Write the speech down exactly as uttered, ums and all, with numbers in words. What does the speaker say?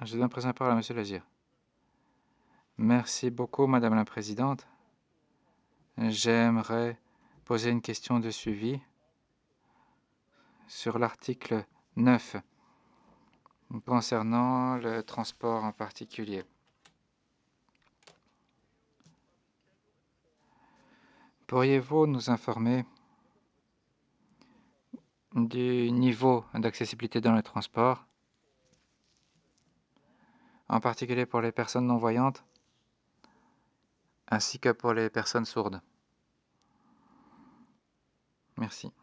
Je donne présent la parole à Monsieur Lezire. Merci beaucoup, Madame la Présidente. J'aimerais poser une question de suivi sur l'article neuf concernant le transport en particulier. Pourriez-vous nous informer du niveau d'accessibilité dans le transport, en particulier pour les personnes non-voyantes, ainsi que pour les personnes sourdes? Merci.